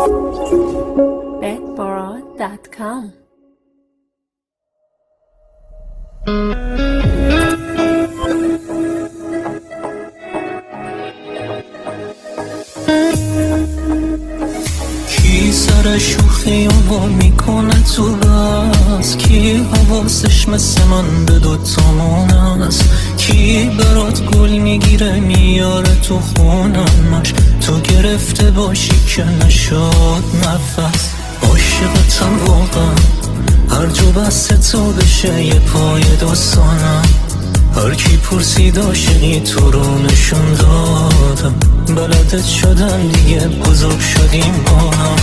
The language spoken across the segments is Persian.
bedboro.com. کی سر شوخی و میکنه تو بس، کی حواسش مثل من به دوتامون است، کی برات گل میگیره میاره تو خونمش، تو گرفته باشی که نشاد نفس. عاشقتم واقعا، هر جو بست تو بشه یه پای داستانم، هر کی پرسید عاشقی تو رو نشون دادم، بلدت شدم دیگه بزرگ شدیم با هم.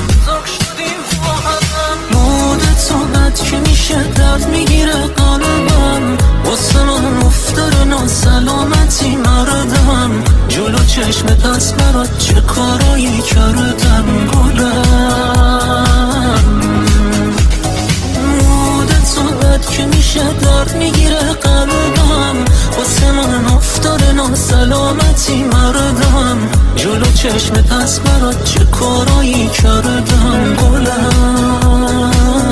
مود تو بد که میشه درد میگیره قلبم، واسه من افتاره ناسلامتی مردم، جلو چشمت از برات چه کارایی کردم گلم. مود تو بد که میشه درد میگیره قلبم، واسه من افتاره ناسلامتی مردم، جلو چشمت از برات چه کارایی کردم گلم.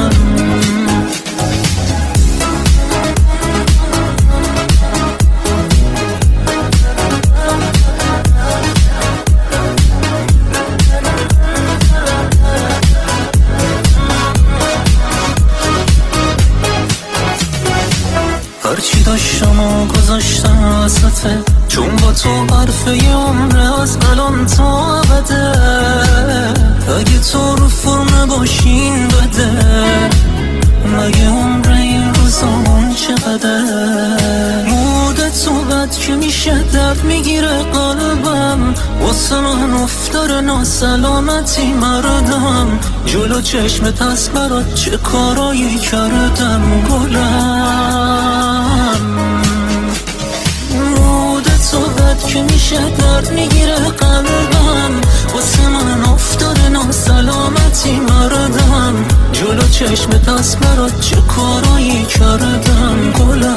هرچی داشتم و گذاشتم وسطه، چون با تو حرف یه عمره از الان تا ابده، اگه تو رو فرم باشین بده، مگه عمر این روزامون چقدر. مود تو بد که میشه درد میگیره قلبم، واسه من افتاره ناسلامتی مردم، جلو چشمت از برات چه کارایی کردم گلم. مود تو بد که میشه درد میگیره قلبم، واسه من افتاره ناسلامتی مردم، جلو چشمت از برات چه کارایی کردم گلم.